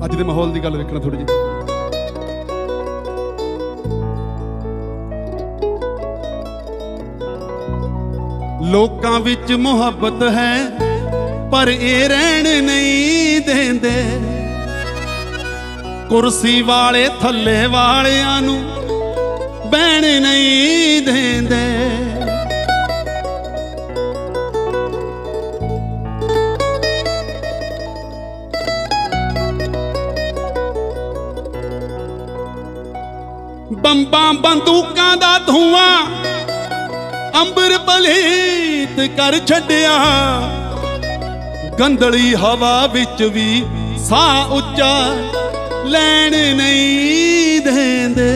ਅੱਜ ਦੇ ਮਾਹੌਲ ਦੀ ਗੱਲ ਵੇਖਣਾ ਥੋੜੀ ਜਿਹੀ। ਲੋਕਾਂ ਵਿੱਚ ਮੁਹੱਬਤ ਹੈ ਪਰ ਇਹ ਰਹਿਣ ਨਹੀਂ ਦਿੰਦੇ, ਕੁਰਸੀ ਵਾਲੇ ਥੱਲੇ ਵਾਲਿਆਂ ਨੂੰ ਬਹਿਣ ਨਹੀਂ ਦਿੰਦੇ। ਬੰਬਾਂ ਬੰਦੂਕਾਂ ਦਾ ਧੂਆਂ ਅੰਬਰ ਪਲੀਤ ਕਰ ਛੱਡਿਆ, ਗੰਦਲੀ ਹਵਾ ਵਿੱਚ ਵੀ ਸਾਹ ਉੱਚਾ ਲੈਣ ਨਹੀਂ ਦਿੰਦੇ।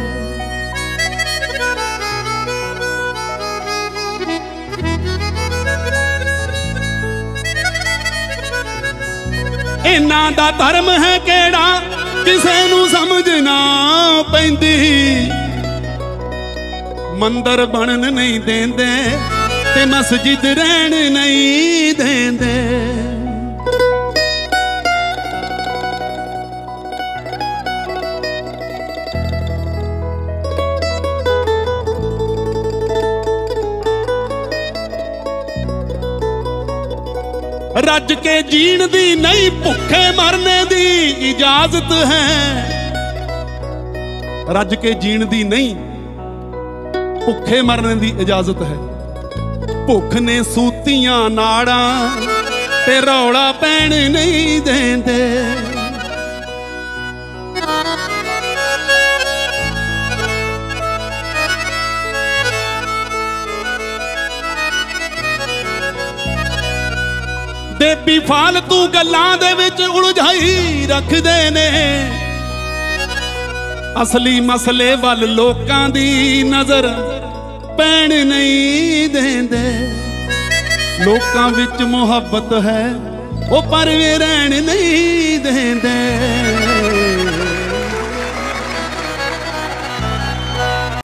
ਇਹਨਾਂ ਦਾ ਧਰਮ ਹੈ ਕਿਹੜਾ ਕਿਸੇ ਨੂੰ ਸਮਝ ਨਾ ਪੈਂਦੀ, ਮੰਦਰ ਬਣਨ ਨਹੀਂ ਦਿੰਦੇ ਤੇ ਮਸਜਿਦ ਰਹਿਣ ਨਹੀਂ ਦਿੰਦੇ। ਰੱਜ ਕੇ ਜੀਣ ਦੀ ਨਹੀਂ ਭੁੱਖੇ ਮਰਨੇ ਦੀ ਇਜਾਜ਼ਤ ਹੈ, ਰੱਜ ਕੇ ਜੀਣ ਦੀ ਨਹੀਂ ਭੁੱਖੇ ਮਰਨ ਦੀ ਇਜਾਜ਼ਤ ਹੈ। ਭੁੱਖ ਨੇ ਸੂਤੀਆਂ ਨਾੜਾਂ ਤੇ ਰੌਲਾ ਪੈਣ ਨਹੀਂ ਦਿੰਦੇ। ਬੇਬੀ ਫਾਲਤੂ ਗੱਲਾਂ ਦੇ ਵਿੱਚ ਉਲਝਾਈ ਰੱਖਦੇ ਨੇ, ਅਸਲੀ ਮਸਲੇ ਵੱਲ ਲੋਕਾਂ ਦੀ ਨਜ਼ਰ ਪੈਣ ਨਹੀਂ ਦਿੰਦੇ। ਲੋਕਾਂ ਵਿੱਚ ਮੁਹੱਬਤ ਹੈ ਉਹ ਪਰ ਰਹਿਣ ਨਹੀਂ ਦਿੰਦੇ।